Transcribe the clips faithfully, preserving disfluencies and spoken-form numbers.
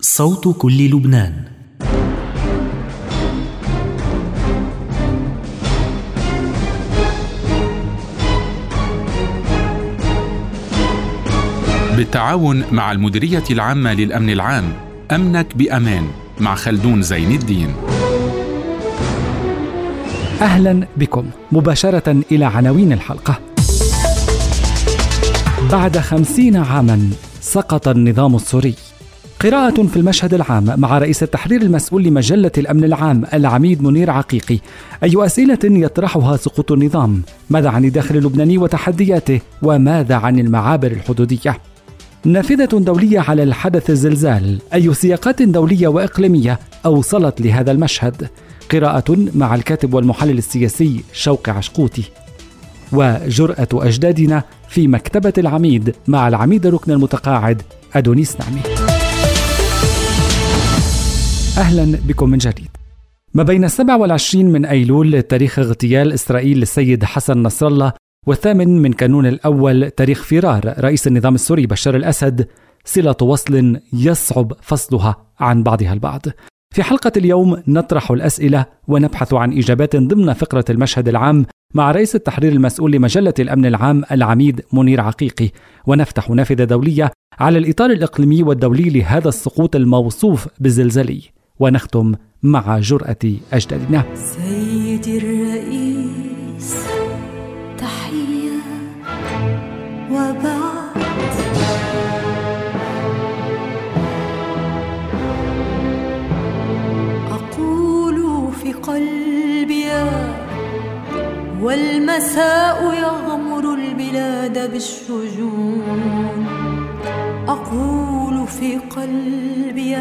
صوت كل لبنان. بالتعاون مع المديرية العامة للأمن العام، أمنك بأمان، مع خلدون زين الدين. أهلا بكم مباشرة إلى عناوين الحلقة. بعد خمسين عاما سقط النظام السوري. قراءة في المشهد العام مع رئيس التحرير المسؤول لمجلة الأمن العام العميد منير عقيقي. أي أسئلة يطرحها سقوط النظام؟ ماذا عن الداخل اللبناني وتحدياته؟ وماذا عن المعابر الحدودية؟ نافذة دولية على الحدث الزلزال. أي سياقات دولية وإقليمية أوصلت لهذا المشهد؟ قراءة مع الكاتب والمحلل السياسي شوقي عشقوتي. وجرأة أجدادنا في مكتبة العميد مع العميد الركن المتقاعد أدونيس نعمي. أهلا بكم من جديد. ما بين السابع والعشرين من أيلول تاريخ اغتيال إسرائيل للسيد حسن نصر الله، والثامن من كانون الأول تاريخ فرار رئيس النظام السوري بشار الأسد، صلة وصل يصعب فصلها عن بعضها البعض. في حلقة اليوم نطرح الأسئلة ونبحث عن إجابات ضمن فقرة المشهد العام مع رئيس التحرير المسؤول لمجلة الأمن العام العميد منير عقيقي، ونفتح نافذة دولية على الإطار الإقليمي والدولي لهذا السقوط الموصوف بالزلزلي، ونختم مع جرأة أجدادنا. سيدي الرئيس، تحية وبعد. أقول في قلبي والمساء يغمر البلاد بالشجون. أقول في قلبي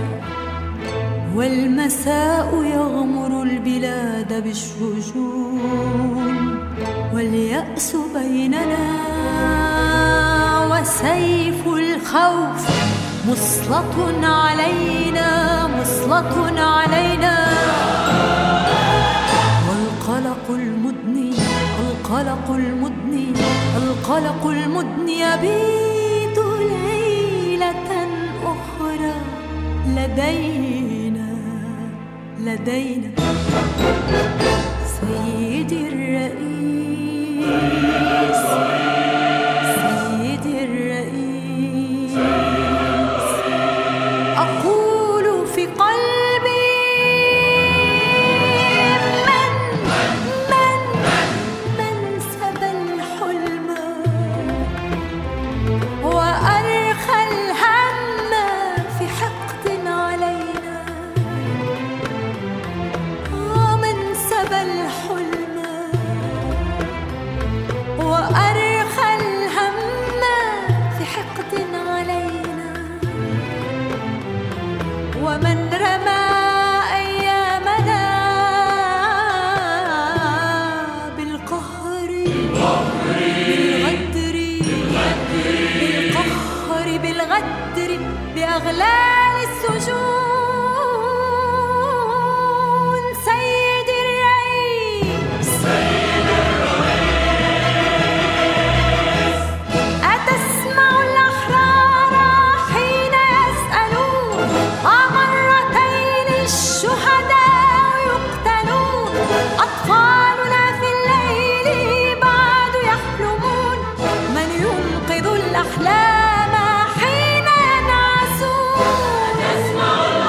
والمساء يغمر البلاد بالشجون. واليأس بيننا وسيف الخوف مسلط علينا مسلط علينا. والقلق المدني القلق المدني القلق المدني يبيت ليلة أخرى لدينا لدينا. سيدي الرئيس، سيدي الرئيس، أقول في قلبي من من من سبى الحلم وأرخى الهم في حقد علينا. من سبى الحلم وأرخى الهم في حقد علينا. ومن رمى أيامنا بالقهر بالغدر بالقهر بالغدر بأغلال السجون. سيدي الرئيس، سيدي الرئيس، أتسمع الأحرار حين يسألون أمرتين الشهداء يقتلون؟ أطفالنا في الليل بعد يحلمون. من ينقذ الأحلام حين ينعسون؟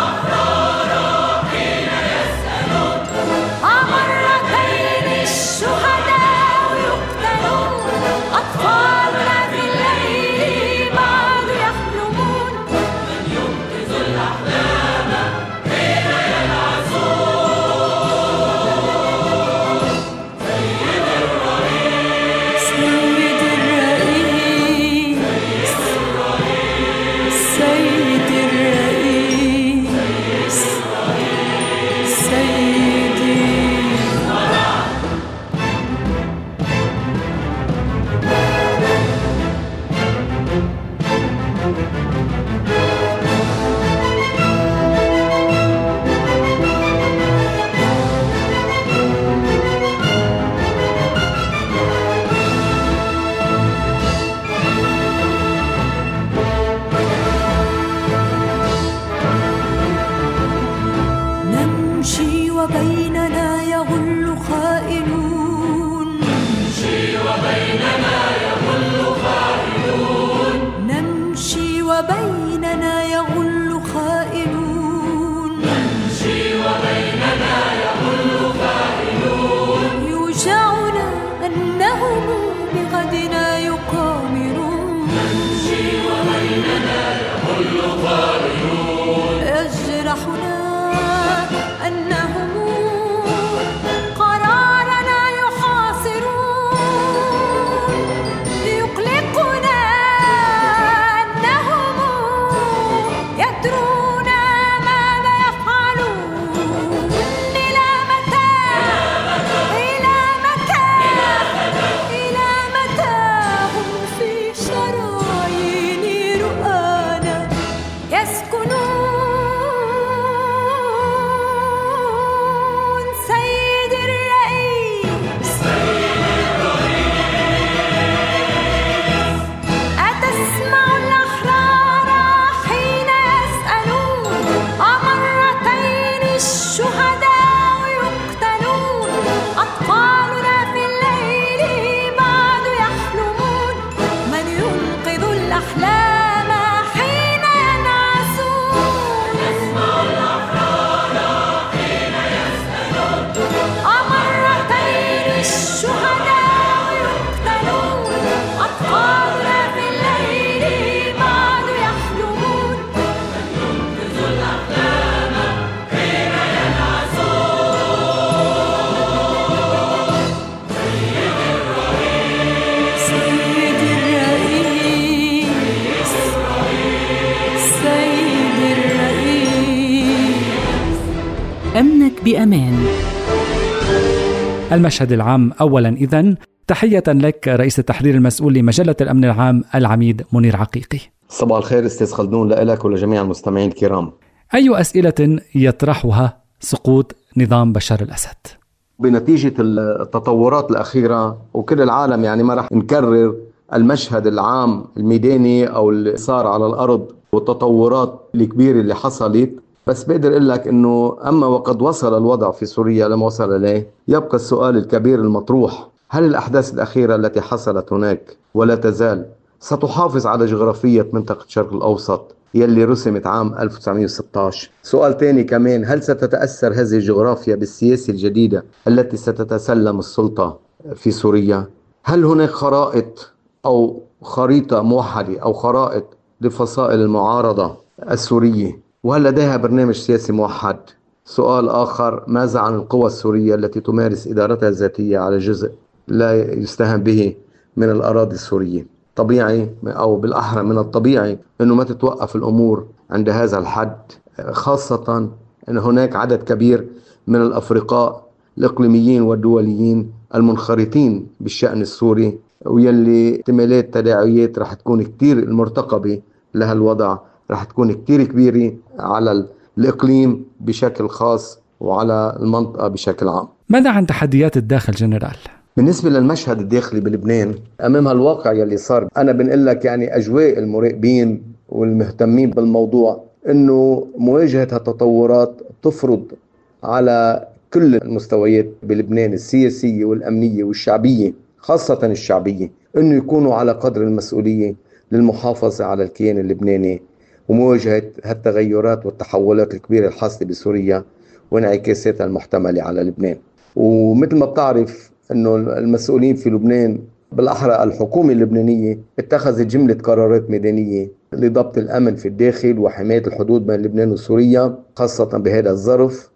أمنك بأمان. المشهد العام أولا إذن. تحية لك رئيس التحرير المسؤول لمجلة الأمن العام العميد منير عقيقي. صباح الخير أستاذ خلدون لك ولجميع المستمعين الكرام. أي أسئلة يطرحها سقوط نظام بشار الأسد؟ بنتيجة التطورات الأخيرة وكل العالم يعني ما رح نكرر المشهد العام الميداني أو اللي صار على الأرض والتطورات الكبيرة اللي حصلت، بس بقدر أقول لك أنه أما وقد وصل الوضع في سوريا لما وصل إليه، يبقى السؤال الكبير المطروح: هل الأحداث الأخيرة التي حصلت هناك ولا تزال ستحافظ على جغرافية منطقة الشرق الأوسط يلي رسمت عام ألف وتسعمائة وستة عشر؟ سؤال تاني كمان: هل ستتأثر هذه الجغرافيا بالسياسة الجديدة التي ستتسلم السلطة في سوريا؟ هل هناك خرائط أو خريطة موحدة أو خرائط لفصائل المعارضة السورية؟ وهل لديها برنامج سياسي موحد؟ سؤال آخر: ماذا عن القوى السورية التي تمارس إدارتها الذاتية على جزء لا يستهان به من الأراضي السورية؟ طبيعي أو بالأحرى من الطبيعي أنه ما تتوقف الأمور عند هذا الحد، خاصة أن هناك عدد كبير من الأفرقاء الإقليميين والدوليين المنخرطين بالشأن السوري، ويلي احتمالات تداعيات رح تكون كتير المرتقبة لهالوضع رح تكون كتير كبيرة على الإقليم بشكل خاص وعلى المنطقة بشكل عام. ماذا عن تحديات الداخل جنرال؟ بالنسبة للمشهد الداخلي بلبنان أمام هالواقع يلي صار، أنا بنقول لك يعني أجواء المراقبين والمهتمين بالموضوع أنه مواجهة هالتطورات تفرض على كل المستويات بلبنان السياسية والأمنية والشعبية، خاصة الشعبية، أنه يكونوا على قدر المسؤولية للمحافظة على الكيان اللبناني ومواجهة هالتغيرات والتحولات الكبيرة الحاصلة بسوريا وانعكاساتها المحتملة على لبنان. ومثل ما بتعرف أنه المسؤولين في لبنان بالأحرى الحكومة اللبنانية اتخذت جملة قرارات ميدانية لضبط الأمن في الداخل وحماية الحدود بين لبنان وسوريا خاصة بهذا الظرف.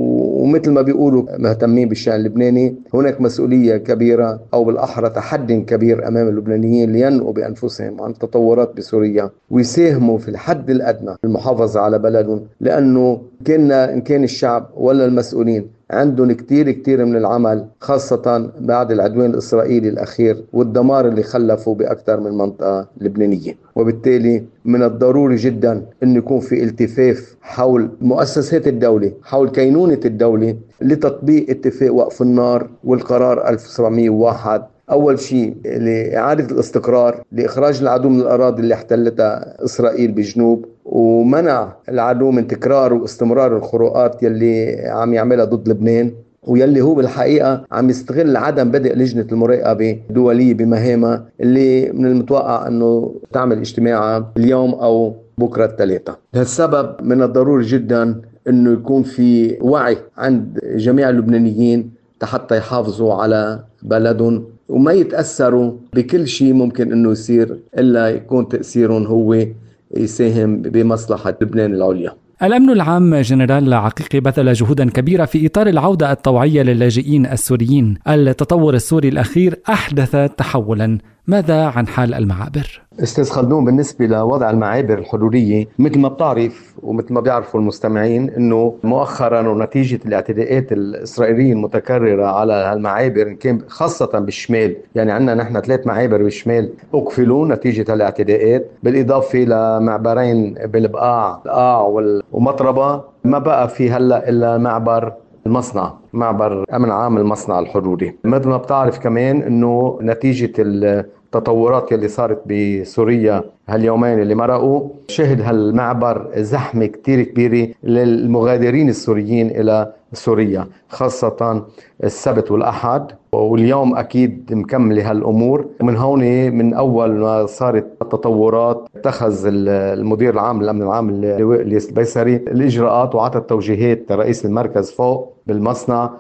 ومثل ما بيقولوا مهتمين بالشأن اللبناني، هناك مسؤولية كبيرة أو بالأحرى تحدي كبير أمام اللبنانيين لينقوا بأنفسهم عن التطورات بسوريا ويساهموا في الحد الأدنى في المحافظة على بلدهم، لأنه كنا إن كان الشعب ولا المسؤولين عندهم كتير كتير من العمل، خاصة بعد العدوان الإسرائيلي الأخير والدمار اللي خلفوا بأكثر من منطقة لبنانية. وبالتالي من الضروري جدا أن يكون في التفاف حول مؤسسات الدولة، حول كينونة الدولة لتطبيق اتفاق وقف النار والقرار ألف وسبعمائة وواحد. أول شيء لإعادة الاستقرار، لإخراج العدو من الأراضي اللي احتلتها إسرائيل بجنوب، ومنع العدو من تكرار واستمرار الخروقات يلي عم يعملها ضد لبنان، ويلي هو بالحقيقة عم يستغل عدم بدء لجنة المراقبة الدولية بمهامها اللي من المتوقع أنه تعمل اجتماعها اليوم أو بكرة الثلاثة. لهالسبب من الضروري جدا أنه يكون في وعي عند جميع اللبنانيين حتى يحافظوا على بلدهم وما يتأثروا بكل شيء ممكن أنه يصير إلا يكون تأثيرهم هو يساهم بمصلحة لبنان العليا. الأمن العام جنرال عقيقي بذل جهودا كبيرة في إطار العودة الطوعية للاجئين السوريين. التطور السوري الأخير أحدث تحولا، ماذا عن حال المعابر؟ أستاذ خلدون، بالنسبة لوضع المعابر الحدودية مثل ما بتعرف ومثل ما بيعرفوا المستمعين أنه مؤخرا ونتيجة الاعتداءات الإسرائيلية المتكررة على المعابر كان خاصة بالشمال، يعني عندنا نحن ثلاث معابر بالشمال أقفلوا نتيجة الاعتداءات، بالإضافة لمعبرين بالبقاع القاع ومطربة، ما بقى في هلأ إلا معبر المصنع، معبر أمن عام المصنع الحدودي. مثل ما بتعرف كمان أنه نتيجة التطورات اللي صارت بسوريا هاليومين اللي مرقوا، شهد هالمعبر زحمة كتير كبيرة للمغادرين السوريين إلى سوريا، خاصة السبت والأحد، واليوم أكيد مكملة هالأمور. من هون من أول ما صارت التطورات اتخذ المدير العام للأمن العام اللواء الياس البيسري الإجراءات وعطى التوجيهات رئيس المركز فوق بالمصنع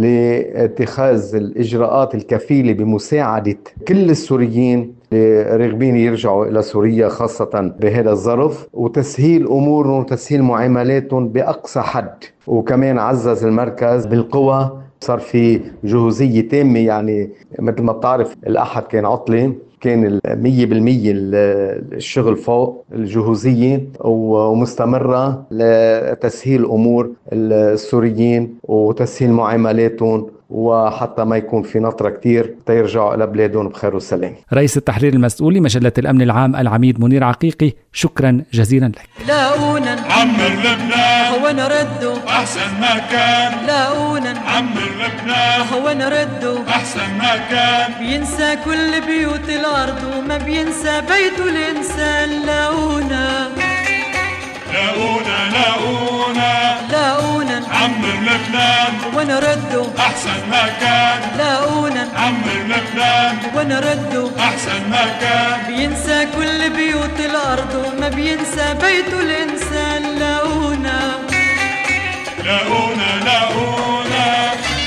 لاتخاذ الإجراءات الكفيلة بمساعدة كل السوريين راغبين يرجعوا إلى سوريا خاصة بهذا الظرف، وتسهيل أمورهم وتسهيل معاملاتهم بأقصى حد. وكمان عزز المركز بالقوى، صار في جهوزية تامة، يعني مثل ما بتعرف الأحد كان عطلة كان مية بالمية الشغل فوق الجهوزية ومستمرة لتسهيل أمور السوريين وتسهيل معاملاتهم، وحتى ما يكون في نطرة كتير تيرجعوا إلى بلادهم بخير وسلام. رئيس التحرير المسؤول لمجلة الأمن العام العميد منير عقيقي، شكرا جزيلا لك. لاقونا نعمر لبنان هو نرده أحسن ما كان، لاقونا نعمر لبنان هو نرده أحسن ما كان، بينسى كل بيوت الأرض وما بينسى بيته الإنسان. لاقونا لاقونا لاقونا لاقونا نعمر لبنان ونرده أحسن ما كان، لاقونا نعمر لبنان ونرده أحسن ما كان، بينسى كل بيوت الأرض وما بينسى بيته الإنسان. لاقونا لاقونا لاقونا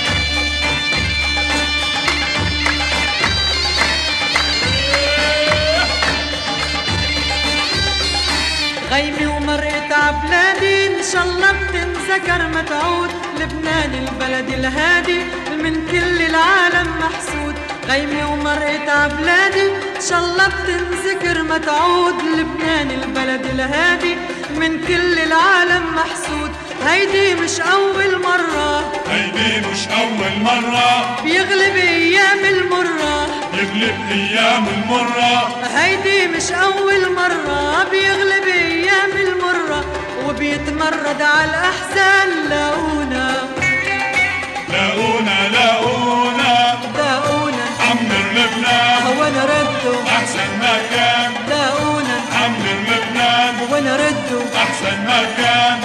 غيمي ومرقت عبلادي إن شاء الله بتنذكر ما تعود، لبنان البلد الهادي من كل العالم محسود. غيمي ومرقت عبلادي إن شاء الله بتنذكر ما تعود، لبنان البلد الهادي من كل العالم محسود. هيدي مش أول مرة، هيدي مش أول مرة بيغلب أيام المرة، بيغلب أيام المرة. هيدي مش أول مرة بيغلب أيام المرة وبيتمرد على الأحزان. لاقونا لاقونا لاقونا لاقونا عمر لبنان هو نرده أحسن ما كان، لاقونا عمر لبنان هو نرده أحسن ما كان.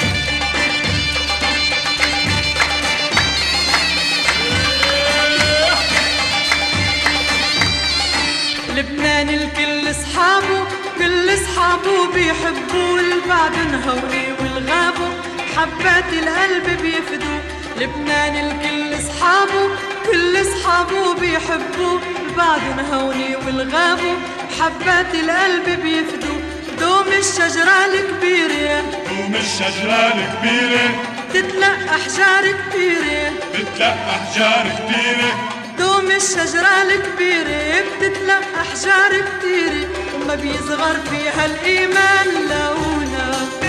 لبنان الكل اصحابه، كل اصحابه بيحبوه، البعد انهوني والغابه حبات القلب بيفدوه. لبنان الكل اصحابه، كل اصحابه بيحبوه، البعد انهوني والغابه حبات القلب بيفدوه. دوم الشجرة الكبيرة، دوم الشجرة الكبيرة تتلق أحجار كتيرة، تتلق أحجار كتيرة. دوم الشجرة الكبيرة بتتلق أحجار كتيرة وما بيصغر فيها الإيمان. لاقونا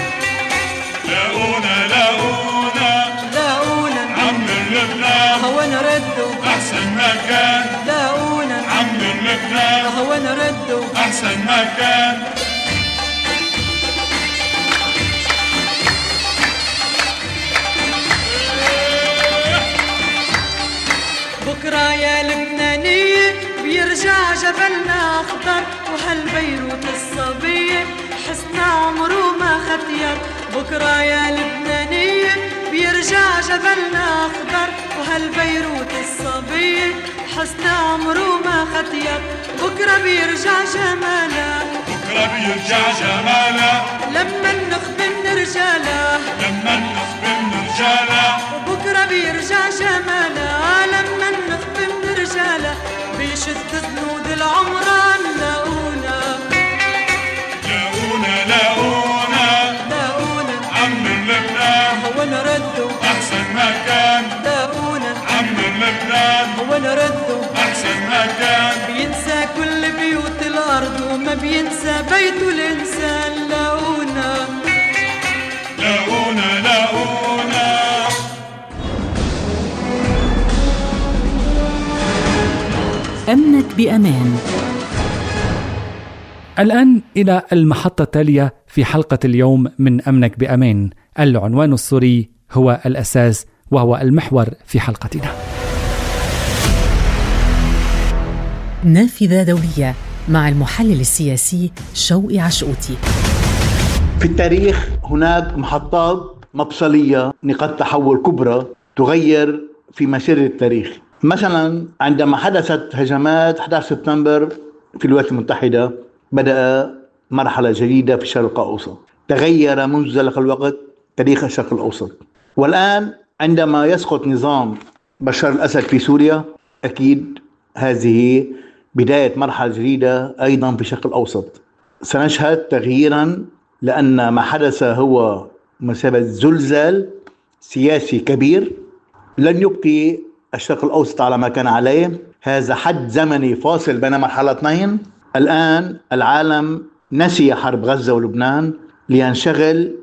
لاقونا لاقونا لاقونا عمر لبنان هو نرده أحسن ما كان، لاقونا عمر لبنان هو نرده أحسن ما كان. بكرة يا لبنانية بيرجع جبلنا أخضر، وهالبيروت الصبية حسنا عمره ما ختير. بكرة يا لبنانية بيرجع جبلنا أخضر، وهالبيروت الصبية حسنا عمره ما ختير. بكرة بيرجع جمالا، بكرة بيرجع جمالا لما نخبن رجالا، لما نخبن رجالا. وبكرة بيرجع جمالا لما نخبن رجالا، بيشد ذنود العمران. لاقونا لاقونا لاقونا لاقونا عمر لبنان هو نرده أحسن ما كان، لاقونا عمر لبنان هو نرده أحسن ما كان، بينسى كل بيوت الأرض وما بينسى بيته الإنسان. لاقونا لاقونا لاقونا أمنك بأمان. الآن إلى المحطة التالية في حلقة اليوم من أمنك بأمان. العنوان السوري هو الأساس وهو المحور في حلقتنا. نافذة دولية مع المحلل السياسي شوقي عشقوتي. في التاريخ هناك محطات مفصلية، نقاط تحول كبرى تغير في مسيرة التاريخ. مثلا عندما حدثت هجمات أحد عشر سبتمبر في الولايات المتحدة بدأ مرحلة جديدة في الشرق الأوسط، تغير منذ ذلك الوقت تاريخ الشرق الأوسط. والآن عندما يسقط نظام بشار الأسد في سوريا، أكيد هذه بداية مرحلة جديدة أيضا في الشرق الأوسط. سنشهد تغييرا لأن ما حدث هو مثابة زلزال سياسي كبير لن يبقي الشرق الأوسط على ما كان عليه. هذا حد زمني فاصل بين مرحلتين. الآن العالم نسي حرب غزة ولبنان لينشغل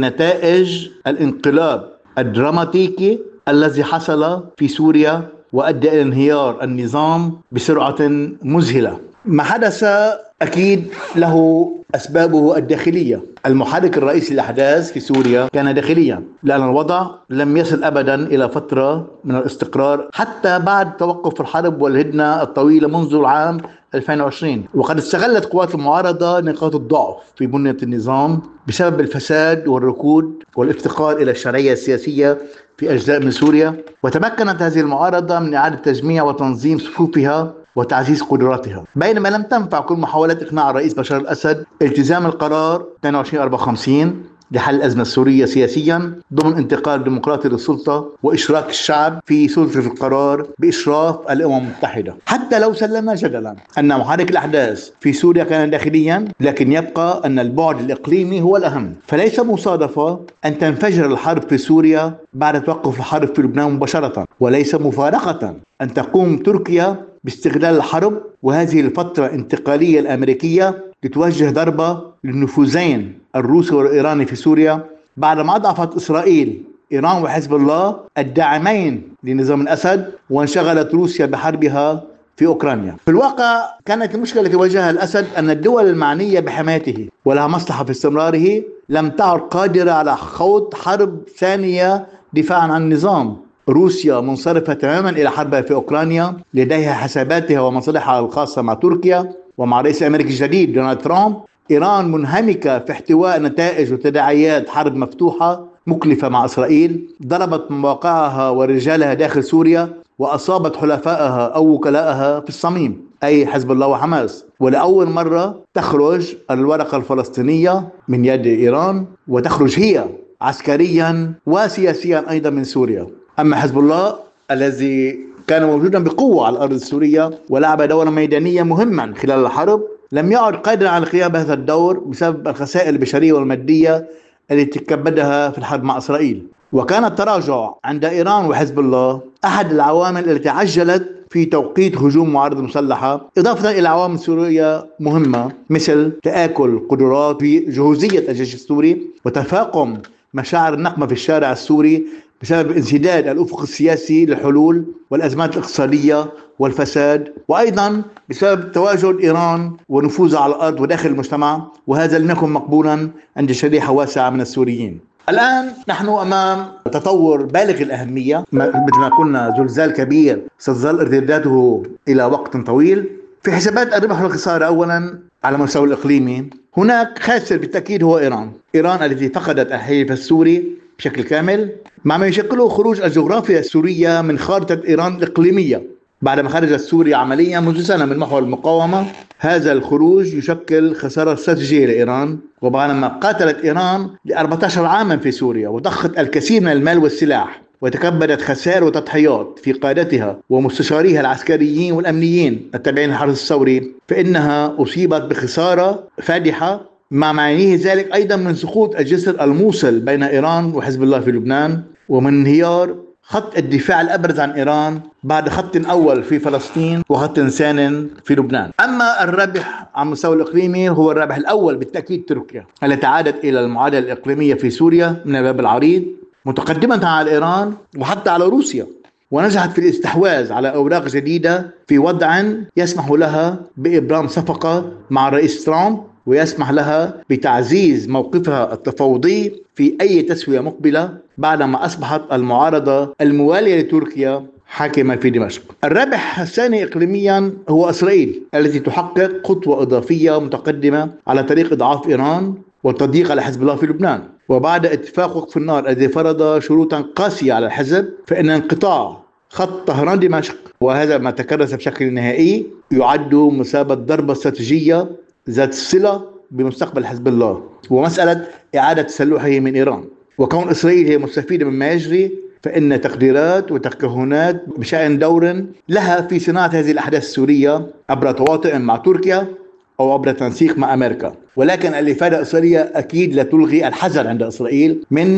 بنتائج الانقلاب الدراماتيكي الذي حصل في سوريا وأدى إلى انهيار النظام بسرعة مذهلة. ما حدث أكيد له أسبابه الداخلية. المحرك الرئيسي للأحداث في سوريا كان داخليا، لأن الوضع لم يصل أبدا إلى فترة من الاستقرار حتى بعد توقف الحرب والهدنة الطويلة منذ العام ألفين وعشرين. وقد استغلت قوات المعارضة نقاط الضعف في بنية النظام بسبب الفساد والركود والافتقار إلى الشرعية السياسية في أجزاء من سوريا، وتمكنت هذه المعارضة من إعادة تجميع وتنظيم صفوفها وتعزيز قدراتها، بينما لم تنفع كل محاولات إقناع الرئيس بشار الأسد التزام القرار اثنين وعشرين أربعة وخمسين لحل الأزمة السورية سياسيا ضمن انتقال ديمقراطي للسلطة وإشراك الشعب في سلطة القرار بإشراف الأمم المتحدة. حتى لو سلمنا جدلا أن محرك الأحداث في سوريا كان داخليا، لكن يبقى أن البعد الإقليمي هو الأهم. فليس مصادفة أن تنفجر الحرب في سوريا بعد توقف الحرب في لبنان مباشرة، وليس مفارقة أن تقوم تركيا باستغلال الحرب وهذه الفترة الانتقالية الأمريكية لتوجه ضربة للنفوذين الروسي والإيراني في سوريا بعدما أضعفت إسرائيل إيران وحزب الله الداعمين لنظام الأسد، وانشغلت روسيا بحربها في أوكرانيا. في الواقع كانت المشكلة التي واجهها الأسد أن الدول المعنية بحمايته ولها مصلحة في استمراره لم تعد قادرة على خوض حرب ثانية دفاعا عن النظام. روسيا منصرفة تماما إلى حربها في أوكرانيا، لديها حساباتها ومصالحها الخاصة مع تركيا ومع رئيس أمريكا الجديد دونالد ترامب. إيران منهمكة في احتواء نتائج وتداعيات حرب مفتوحة مكلفة مع إسرائيل، ضربت مواقعها ورجالها داخل سوريا وأصابت حلفائها أو وكلائها في الصميم أي حزب الله وحماس. ولأول مرة تخرج الورقة الفلسطينية من يد إيران، وتخرج هي عسكريا وسياسيا أيضا من سوريا. أما حزب الله الذي كان موجودا بقوة على الأرض السورية ولعب دورا ميدانيا مهما خلال الحرب، لم يعد قادرا على القيام بهذا الدور بسبب الخسائر البشرية والمادية التي تكبدها في الحرب مع إسرائيل. وكان التراجع عند إيران وحزب الله أحد العوامل التي عجلت في توقيت هجوم معارضة مسلحة، إضافة إلى عوامل سورية مهمة مثل تآكل قدرات في جهوزية الجيش السوري وتفاقم مشاعر النقمة في الشارع السوري بسبب انسداد الأفق السياسي للحلول والأزمات الاقتصادية والفساد، وأيضا بسبب تواجد إيران ونفوذها على الأرض وداخل المجتمع، وهذا لم يكن مقبولا عند شريحة واسعة من السوريين. الآن نحن أمام تطور بالغ الأهمية، مثل ما قلنا زلزال كبير ستظل ارتداده إلى وقت طويل. في حسابات الربح والخسارة أولا على المستوى الإقليمي هناك خاسر بالتأكيد هو إيران. إيران التي فقدت الحليف السوري بشكل كامل، مع ما يشكله خروج الجغرافيا السورية من خارطة إيران الإقليمية بعدما خرجت سوريا عمليا منذ سنة من محور المقاومة. هذا الخروج يشكل خسارة استراتيجية لإيران، وبعدما قاتلت إيران لأربعة عشر عاما في سوريا وضخت الكثير من المال والسلاح وتكبدت خسائر وتضحيات في قادتها ومستشاريها العسكريين والأمنيين التابعين للحرس الثوري، فإنها أصيبت بخسارة فادحة، مع ما يعنيه ذلك أيضا من سقوط الجسر الموصل بين إيران وحزب الله في لبنان، ومن انهيار خط الدفاع الأبرز عن إيران بعد خط أول في فلسطين وخط ثان في لبنان. أما الربح على المستوى الإقليمي هو الربح الأول بالتأكيد تركيا التي عادت إلى المعادلة الإقليمية في سوريا من الباب العريض متقدمة على إيران وحتى على روسيا، ونجحت في الاستحواذ على أوراق جديدة في وضع يسمح لها بإبرام صفقة مع الرئيس ترامب ويسمح لها بتعزيز موقفها التفاوضي في أي تسوية مقبلة بعدما أصبحت المعارضة الموالية لتركيا حاكمة في دمشق. الرابح الثاني إقليميا هو إسرائيل التي تحقق خطوة إضافية متقدمة على طريق إضعاف إيران والتضييق على حزب الله في لبنان. وبعد اتفاق وقف النار الذي فرض شروطا قاسية على الحزب، فإن انقطاع خط طهران دمشق وهذا ما تكرس بشكل نهائي يعد مثابة ضربة استراتيجية ذات صلة بمستقبل حزب الله ومسألة إعادة تسلحه من إيران. وكون إسرائيل هي مستفيدة مما يجري، فإن تقديرات وتكهنات بشأن دور لها في صناعة هذه الأحداث السورية عبر تواطؤ مع تركيا أو عبر تنسيق مع أمريكا. ولكن الإفادة الإسرائيلية أكيد لا تلغي الحذر عند إسرائيل من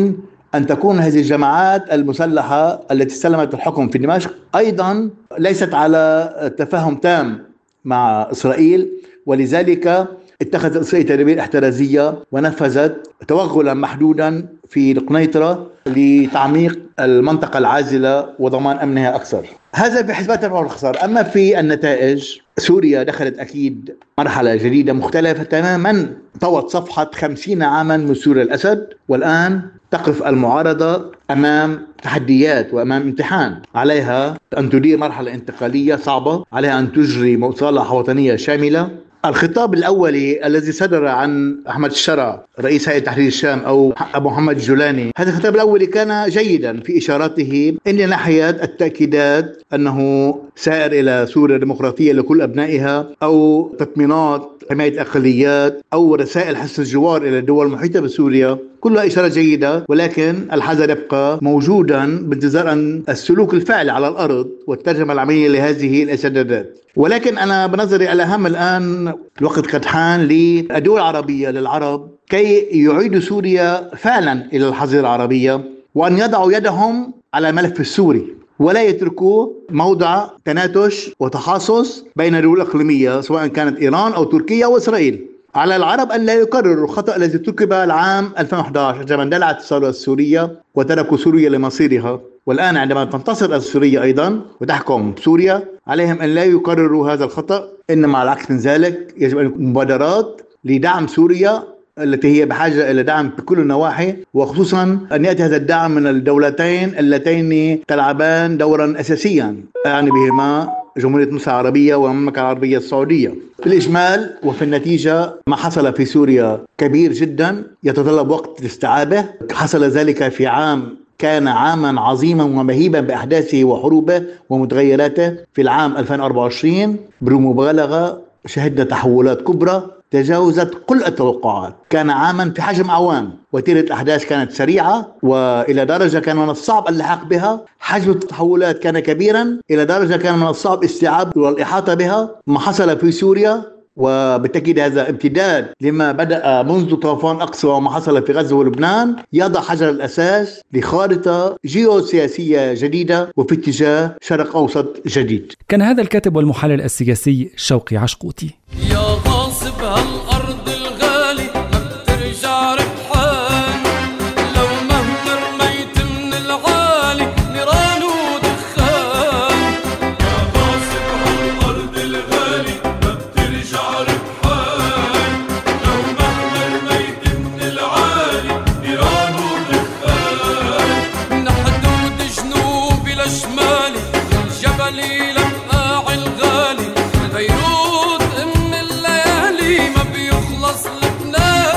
أن تكون هذه الجماعات المسلحة التي استلمت الحكم في دمشق أيضا ليست على تفاهم تام مع إسرائيل، ولذلك اتخذت إسرائيل تدابير احترازية ونفذت توغلا محدودا في القنيطرة لتعميق المنطقة العازلة وضمان أمنها أكثر. هذا في حسابات الربح والخسارة. أما في النتائج، سوريا دخلت أكيد مرحلة جديدة مختلفة تماما، طوت صفحة خمسين عاما من سوريا الأسد، والآن تقف المعارضة أمام تحديات وأمام امتحان. عليها أن تدير مرحلة انتقالية صعبة، عليها أن تجري مصالحة وطنية شاملة. الخطاب الأولي الذي صدر عن أحمد الشرع رئيس هيئة تحرير الشام أو أبو محمد الجولاني، هذا الخطاب الأولي كان جيدا في إشاراته إن ناحية التأكيدات أنه سائر إلى سوريا ديمقراطية لكل أبنائها، أو تطمينات حماية أقليات، أو رسائل حث الجوار إلى الدول المحيطة بسوريا، كلها إشارة جيدة، ولكن الحذر يبقى موجودا بانتظار أن السلوك الفعلي على الأرض والترجمة العملية لهذه الإستعدادات. ولكن أنا بنظري الأهم الآن الوقت قد حان للدول العربية للعرب كي يعيدوا سوريا فعلا إلى الحظيرة العربية، وأن يضعوا يدهم على الملف السوري ولا يتركوا موضع تناتش وتحاصص بين الدول الإقليمية سواء كانت إيران أو تركيا وإسرائيل. على العرب أن لا يكرروا الخطأ الذي ارتكب العام ألفين وأحد عشر عندما اندلعت الثورة السورية وتركوا سوريا لمصيرها، والآن عندما تنتصر سوريا أيضا وتحكم سوريا عليهم أن لا يكرروا هذا الخطأ، إنما على العكس من ذلك يجب أن يكون مبادرات لدعم سوريا التي هي بحاجة إلى دعم بكل النواحي، وخصوصا أن يأتي هذا الدعم من الدولتين اللتين تلعبان دورا أساسيا يعني بهما جمهورية مصر العربية والمملكة العربية السعودية. في الإجمال وفي النتيجة ما حصل في سوريا كبير جدا يتطلب وقت لاستيعابه. حصل ذلك في عام كان عاما عظيما ومهيبا بأحداثه وحروبه ومتغيراته. في العام ألفين وأربعة وعشرين بالمبالغة شهدنا تحولات كبرى تجاوزت كل التوقعات. كان عاما في حجم أعوام، وتيرة الأحداث كانت سريعة وإلى درجة كان من الصعب اللحاق بها. حجم التحولات كان كبيرا إلى درجة كان من الصعب استيعاب والإحاطة بها. ما حصل في سوريا وبالتأكيد هذا امتداد لما بدأ منذ طوفان الأقصى وما حصل في غزة ولبنان، يضع حجر الأساس لخارطة جيوسياسية جديدة وفي اتجاه شرق أوسط جديد. كان هذا الكاتب والمحلل السياسي شوقي عشقوتي. يا غاصب هالأرض الغالي ما بترجع ربحان، لو مهما رميت من العالي نيران ودخان. يا غاصب هالأرض الغالي ما بترجع ربحان، لو مهما رميت من العالي نيران ودخان. من حدود جنوبي لشمالي من جبلي لبقاع الغالي، بيروت ام الليالي ما بيخلص لبنان.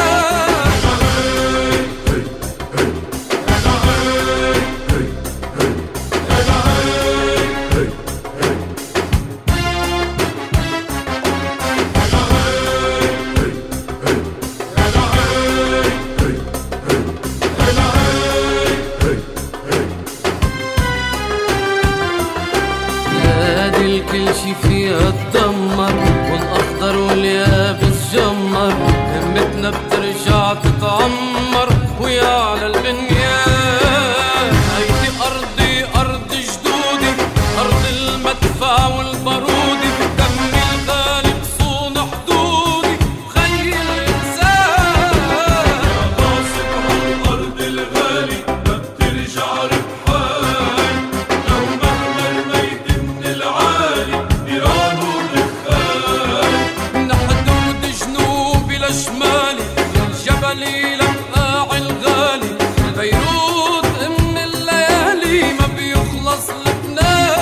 نادي الكل شي فيها تدمر، والاخضر واليابس جمر، همتنا بترجع تتعمر ويا على البنيان. هيدي ارضي ارض جدودي، ارض المدفع والبارودي، دمي الغالي بصون حدودي وخي الانسان. يا غاصب هالارض الغالي ما بترجع ربحان، لو مهما رميت من العالي نيران ودخان. من حدود جنوبي لشمالي من جبلي لبقاع الغالي، بيروت ام الليالي ما بيخلص لبنان.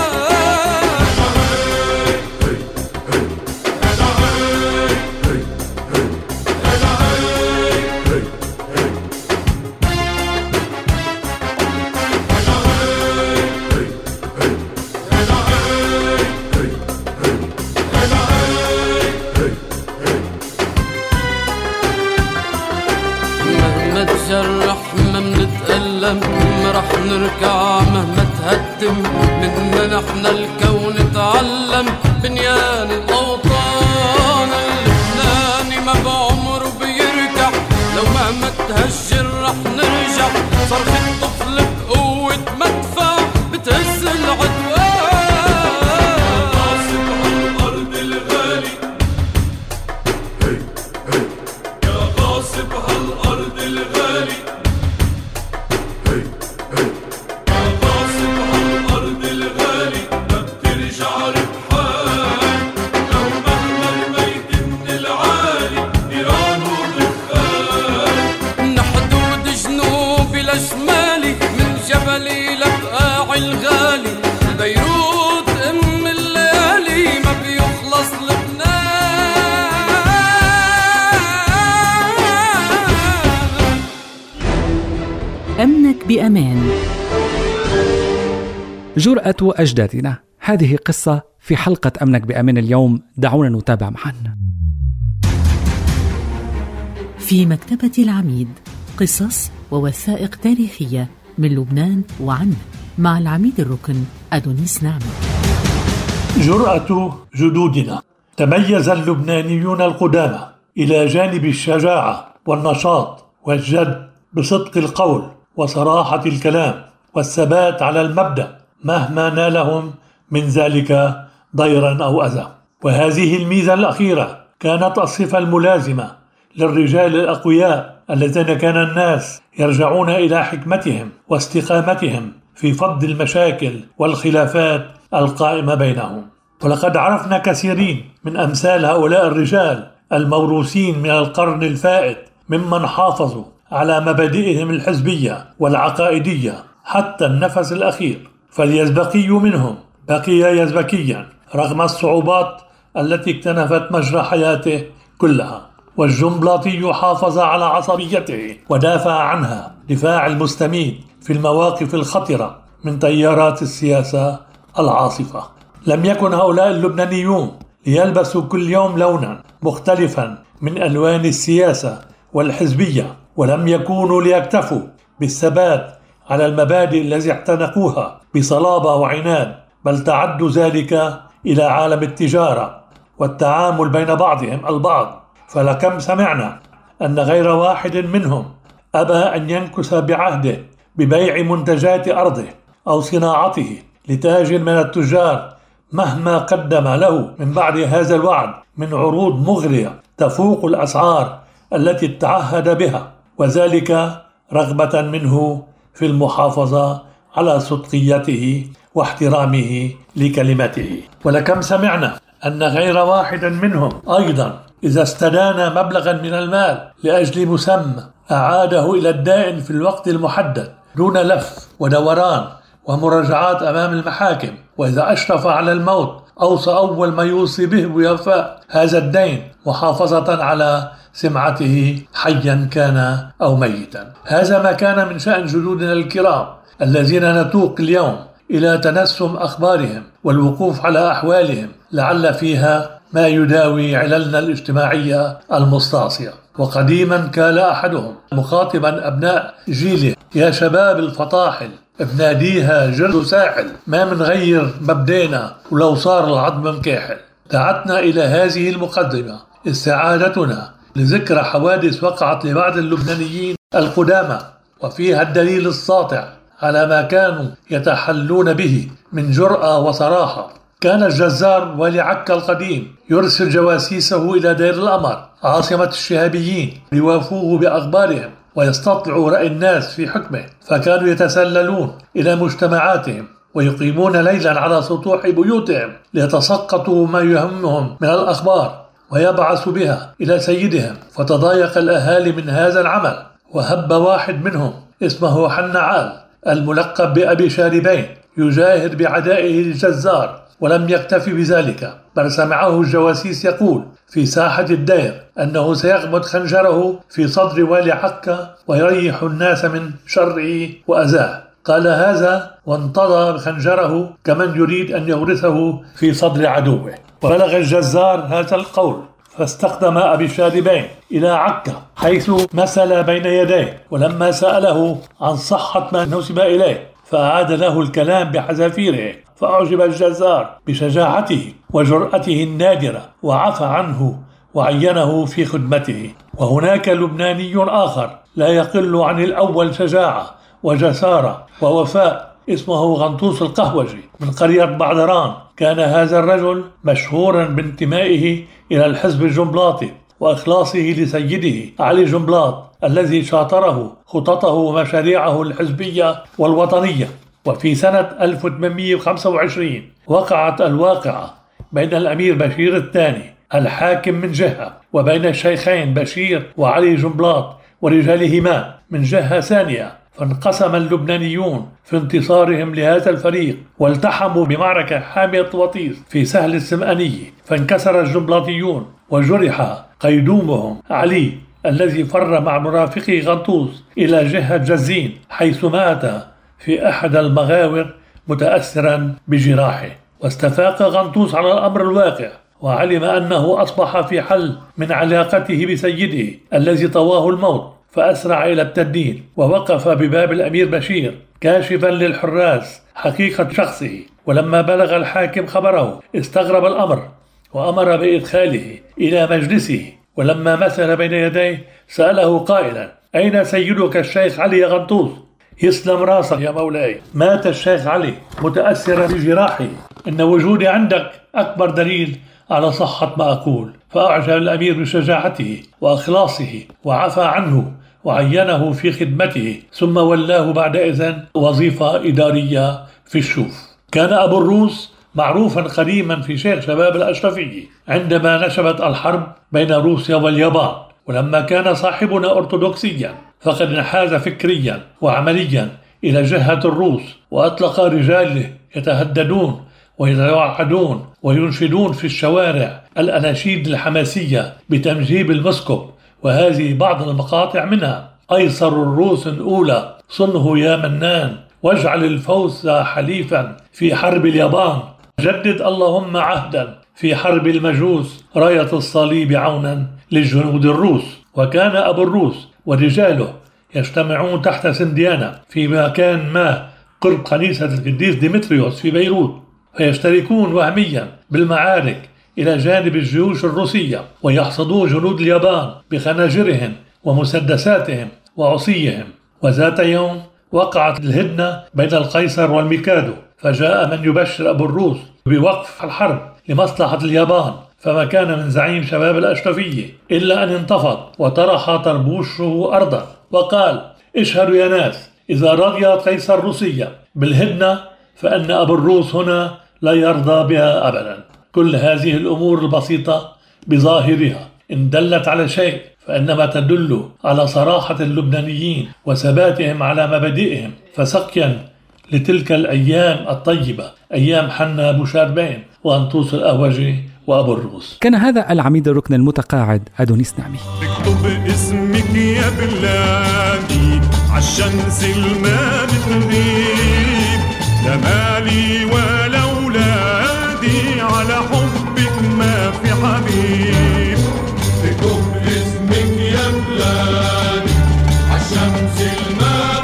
مهما تجرح ما منتألم، ما رح نركع مهما تهدم. منا نحن الكون تعلم بنيان الأوطان. اللبناني ما بعمره بيركع، لو مهما تهجر رح نرجع صرخة طفل بقوة مدفع بتهز العدوان. غاصب هالأرض الغالي، هي هي يا غاصب هالأرض الغالي، هي هي يا غاصب هالأرض الغالي، ما بترجع ربحان لو مهما رميت من العالي نيران ودخان. نحدود جنوبي لشمالي من جبلي لبقاع الغالي، بيروت ام الليالي ما بيخلص لبنان. أمنك بأمان. جرأة أجدادنا، هذه قصة في حلقة أمنك بأمان اليوم، دعونا نتابع معا. في مكتبة العميد، قصص ووثائق تاريخية من لبنان وعنه، مع العميد الركن أدونيس نعمة. جرأة جدودنا. تميز اللبنانيون القدامى إلى جانب الشجاعة والنشاط والجد بصدق القول وصراحة الكلام والثبات على المبدأ مهما نالهم من ذلك ضيرا أو أذى. وهذه الميزة الأخيرة كانت الصفة الملازمة للرجال الأقوياء الذين كان الناس يرجعون إلى حكمتهم واستقامتهم في فض المشاكل والخلافات القائمة بينهم. ولقد عرفنا كثيرين من أمثال هؤلاء الرجال الموروثين من القرن الفائت ممن حافظوا على مبادئهم الحزبية والعقائدية حتى النفس الأخير. فاليزبكي منهم بقي يزبكيا رغم الصعوبات التي اكتنفت مجرى حياته كلها، والجنبلاطي حافظ على عصبيته ودافع عنها دفاع المستميت في المواقف الخطرة من تيارات السياسة العاصفة. لم يكن هؤلاء اللبنانيون ليلبسوا كل يوم لونا مختلفا من ألوان السياسة والحزبية، ولم يكونوا ليكتفوا بالثبات على المبادئ التي اعتنقوها بصلابة وعناد، بل تعدوا ذلك إلى عالم التجارة والتعامل بين بعضهم البعض. فلكم سمعنا أن غير واحد منهم أبى أن ينكس بعهده ببيع منتجات أرضه أو صناعته لتاجر من التجار مهما قدم له من بعد هذا الوعد من عروض مغرية تفوق الأسعار التي تعهد بها، وذلك رغبة منه في المحافظة على صدقيته واحترامه لكلمته. ولكم سمعنا أن غير واحد منهم أيضا إذا استدان مبلغا من المال لأجل مسمى أعاده إلى الدائن في الوقت المحدد دون لف ودوران ومراجعات أمام المحاكم، وإذا أشرف على الموت أوصى أول ما يوصي به بوفاء هذا الدين محافظة على سمعته حيا كان أو ميتا. هذا ما كان من شأن جدودنا الكرام الذين نتوق اليوم إلى تنسم أخبارهم والوقوف على أحوالهم لعل فيها ما يداوي عللنا الاجتماعية المستعصية. وقديما كان أحدهم مخاطبا أبناء جيله: يا شباب الفطاحل بناديها جرد ساحل، ما منغير مبدينا ولو صار العظم مكاحل. دعتنا إلى هذه المقدمة استعادتنا لذكرى حوادث وقعت لبعض اللبنانيين القدامى، وفيها الدليل الساطع على ما كانوا يتحلون به من جرأة وصراحة. كان الجزار والي عكا القديم يرسل جواسيسه إلى دير القمر عاصمة الشهابيين ليوافوه بأخبارهم ويستطلعوا رأي الناس في حكمه، فكانوا يتسللون إلى مجتمعاتهم ويقيمون ليلا على سطوح بيوتهم ليتسقطوا ما يهمهم من الأخبار ويبعثوا بها إلى سيدهم. فتضايق الأهالي من هذا العمل، وهب واحد منهم اسمه حنعال الملقب بأبي شاربين يجاهر بعدائه للجزار، ولم يكتفي بذلك بل سمعه الجواسيس يقول في ساحة الدير أنه سيغمد خنجره في صدر والي عكا ويريح الناس من شره وأذاه. قال هذا وانتضى بخنجره كمن يريد أن يورثه في صدر عدوه. وبلغ الجزار هذا القول فاستخدم أبي شاربين إلى عكا حيث مثل بين يديه، ولما سأله عن صحة ما نسب إليه فأعاد له الكلام بحذافيره، فأعجب الجزار بشجاعته وجرأته النادرة وعفى عنه وعينه في خدمته. وهناك لبناني آخر لا يقل عن الأول شجاعة وجسارة ووفاء، اسمه غنطوس القهوجي من قرية بعدران. كان هذا الرجل مشهورا بانتمائه إلى الحزب الجنبلاطي وإخلاصه لسيده علي جنبلاط الذي شاطره خططه ومشاريعه الحزبية والوطنية. وفي سنة ألف وثمانمئة وخمسة وعشرين وقعت الواقعة بين الأمير بشير الثاني الحاكم من جهة وبين الشيخين بشير وعلي جنبلاط ورجالهما من جهة ثانية، فانقسم اللبنانيون في انتصارهم لهذا الفريق والتحموا بمعركة حامية وطيس في سهل السمأنية، فانكسر الجنبلاطيون وجرح قيدومهم علي الذي فر مع مرافقه غنطوس إلى جهة جزين، حيث مات في أحد المغاور متأثرا بجراحه. واستفاق غنطوس على الأمر الواقع وعلم أنه أصبح في حل من علاقته بسيده الذي طواه الموت، فأسرع إلى التدين ووقف بباب الأمير بشير كاشفا للحراس حقيقة شخصه. ولما بلغ الحاكم خبره استغرب الأمر وأمر بإدخاله إلى مجلسه، ولما مثل بين يديه سأله قائلا: أين سيدك الشيخ علي يا غنطوس؟ يسلم راسك يا مولاي، مات الشيخ علي متأثرا بجراحه، إن وجودي عندك أكبر دليل على صحة ما أقول. فأعجب الأمير بشجاعته وإخلاصه وعفى عنه وعينه في خدمته، ثم ولاه بعد إذن وظيفة إدارية في الشوف. كان أبو الروس معروفا قديما في شيخ شباب الأشرفية عندما نشبت الحرب بين روسيا واليابان، ولما كان صاحبنا أرثوذكسيا فقد انحاز فكريا وعمليا إلى جهة الروس، وأطلق رجاله يتهددون ويتوعدون وينشدون في الشوارع الأناشيد الحماسية بتمجيب المسكب، وهذه بعض المقاطع منها: أيسر الروس الأولى صنه يا منان، واجعل الفوز حليفا في حرب اليابان، جدد اللهم عهدا في حرب المجوس، راية الصليب عونا للجنود الروس. وكان أبو الروس ورجاله يجتمعون تحت سنديانا في مكان ما قرب كنيسة القديس ديمتريوس في بيروت، فيشتركون وهميا بالمعارك إلى جانب الجيوش الروسية، ويحصدون جنود اليابان بخناجرهم ومسدساتهم وعصيهم. وذات يوم وقعت الهدنة بين القيصر والميكادو، فجاء من يبشر أبو الروس بوقف الحرب لمصلحة اليابان، فما كان من زعيم شباب الأشرفية إلا أن انتفض وطرح طربوشه أرضا وقال: اشهدوا يا ناس، إذا رضيت قيصر روسيا بالهدنة فأن أبو الروس هنا لا يرضى بها أبدا. كل هذه الأمور البسيطة بظاهرها إن دلت على شيء فإنما تدل على صراحة اللبنانيين وثباتهم على مبادئهم، فسقيا لتلك الأيام الطيبة، أيام حنا بوشاربين وغنطوس القهوجي وأبو الروس. كان هذا العميد الركن المتقاعد أدونيس نعمي. اكتب اسمك يا بلادي عالشمس الما بتغيب، لا مالي ولا أولادي، على حبك ما في حبيب. اكتب اسمك يا بلادي عالشمس الما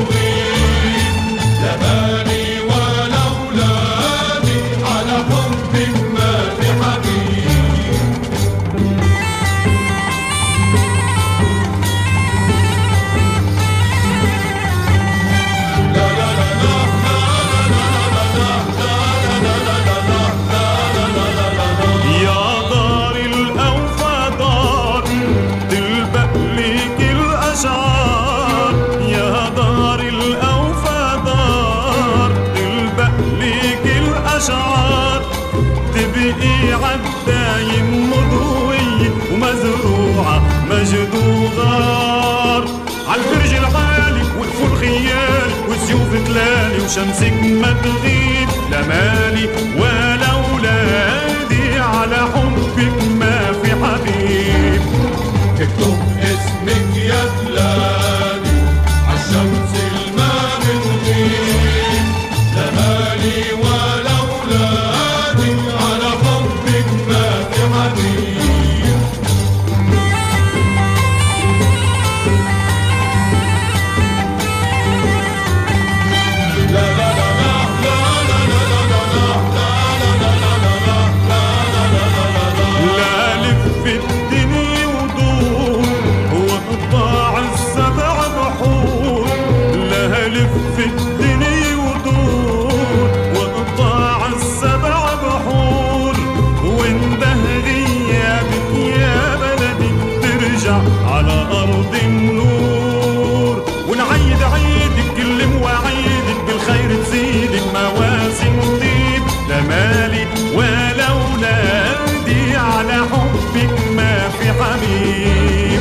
بتغيب، لا مالي ولا أولادي، على حبك ما في حبيب. عالدايم مضوية ومزروعة مجد وغار، عالبرج العالي وقفوا الخيال وسيوف تلالي وشمسك ما تغيب، لا مالي ولا أولادي، على حبك ما في حبيب. اكتب اسمك يا بلادي عالشمس الما بتغيب، لا مالي ولا أولادي، على حبك ما في حبيب. لا لا لا لا لا لا لا لا لا لا لا لا لا لا لا لا لا تلف الدنيا ودور وقطاع السبع بحور وانده غيابك يا بلدي ترجع على أرض النور ونعيد عيدك كل مواعيدك بالخير تزيدك مواسم جديد لمالي ولولا قلبي على حبك ما في حبيب.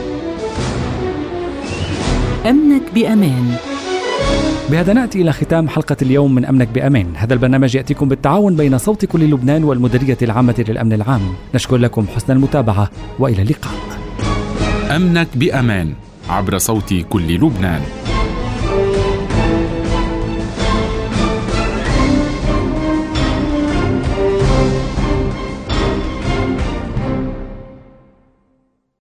أمنك بأمان. بهذا نأتي إلى ختام حلقة اليوم من أمنك بأمان. هذا البرنامج يأتيكم بالتعاون بين صوت كل لبنان والمديرية العامة للأمن العام. نشكر لكم حسن المتابعة وإلى اللقاء. أمنك بأمان عبر صوت كل لبنان.